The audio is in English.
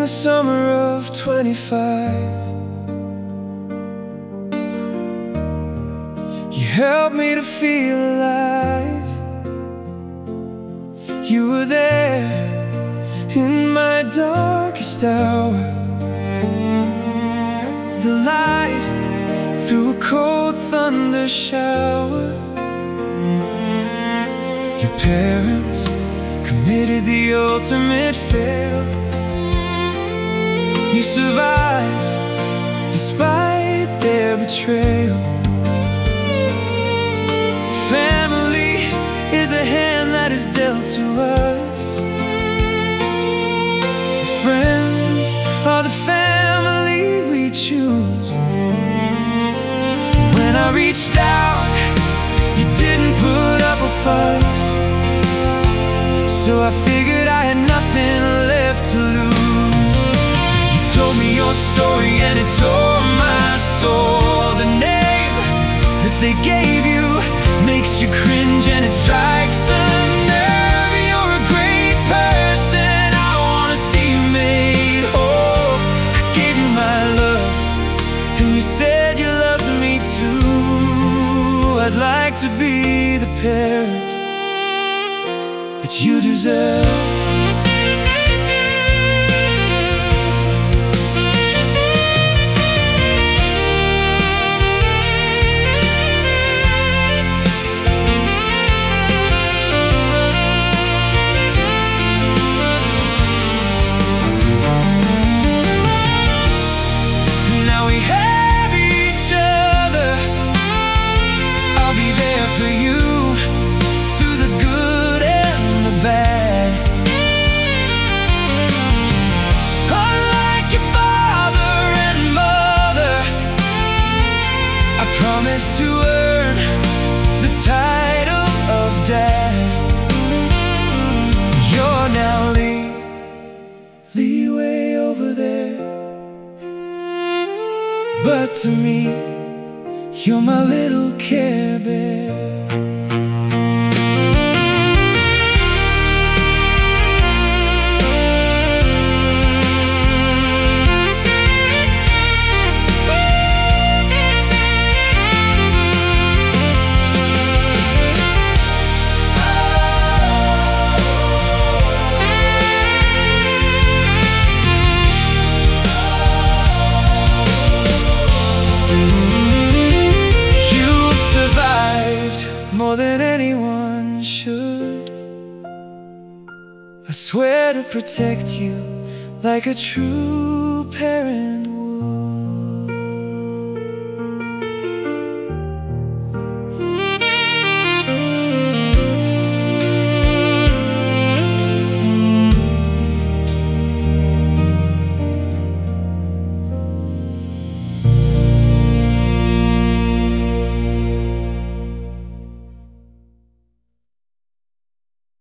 summer of 25, you helped me to feel alive. You were there in my darkest hour, the light through a cold thunder shower. Your parents committed the ultimate fail. You survived despite their betrayal. Family is a hand that is dealt to us. Friends are the family we choose. When I reached out, you didn't put up a fuss, so I figured I had nothing left to lose. You told me your story and it tore my soul. The name that they gave you makes you cringe and it strikes a nerve. You're a great person, I wanna see you made whole. I gave you my love and you said you loved me too. I'd like to be the parent that you deserve. Promise to earn the title of dad. You're now leeway over there, but to me, you're my little Care Bear. More than anyone should. I swear to protect you like a true parent would.